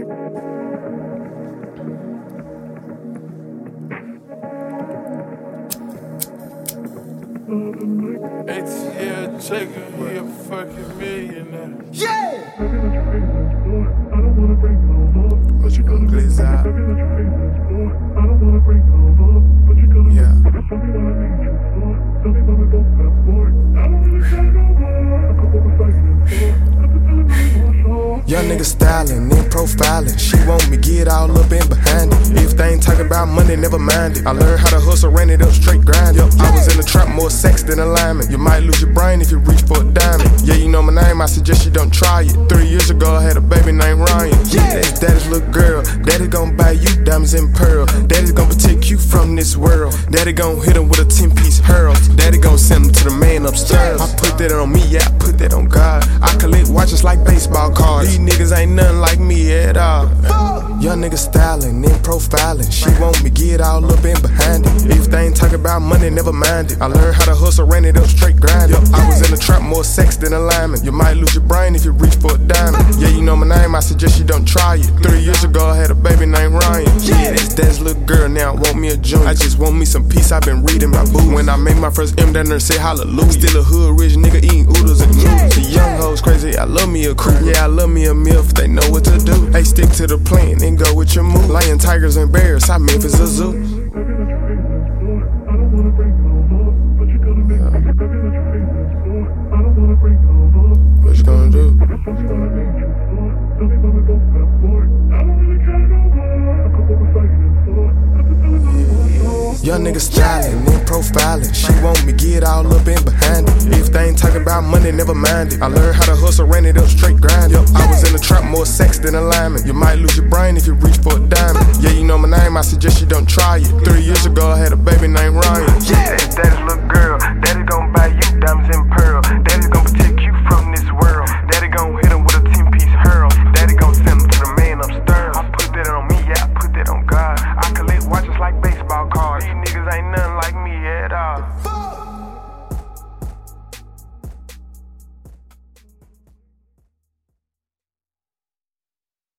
ATL Jacob, he a fucking millionaire. Yeah! What you gonna glaze out? Young nigga styling and profiling. She want me get all up in behind it. If they ain't talking about money, never mind it. I learned how to hustle, ran it up straight grind. Yep, I was in the trap, more sex than a lineman. You might lose your brain if you reach for a diamond. Yeah, you know my name, I suggest you don't try it. 3 years ago, I had a baby named Ryan. Yeah, that's daddy's little girl. Daddy gon' buy you diamonds and pearl. Daddy's gon' protect you from this world. Daddy gon' hit him with a 10-piece hurl. Daddy gon' send him to the man upstairs. I put that on me, yeah, I put that on God. I collect watches like baseball cards. These niggas ain't nothing like me at all. Young nigga styling and profiling. She want me get all up in behind it. If they ain't talking about money, never mind it. I learned how to hustle, ran it up straight grind. Yep, I was in the trap, more sex than a lineman. You might lose your brain if you reach for a diamond. Yeah, you know my name, I suggest you don't try it. 3 years ago, I had a baby named Ryan. Yeah, that's dad's little girl, now I want me a joint. I just want me some peace, I've been reading my boo. When I made my first M, that nurse said hallelujah. Still a hood rich nigga eating oodles and noodles. The young hoes crazy, I love me a crew. Yeah, I love me a MILF, they know what to do. They stick to the plan and go with your move. Lion, tigers, and bears, I Memphis a zoo. What you gonna do? Young nigga styling and profiling. She want me get all up in behind it. If they ain't talking about money, never mind it. I learned how to hustle, ran it up straight grind. Yep, I was in the trap, more sex than a lineman. You might lose your brain if you reach for a diamond. Yeah, you know my name, I suggest you don't try it. 3 years ago, I had a baby named Ryan. Yeah, that's daddy's little girl.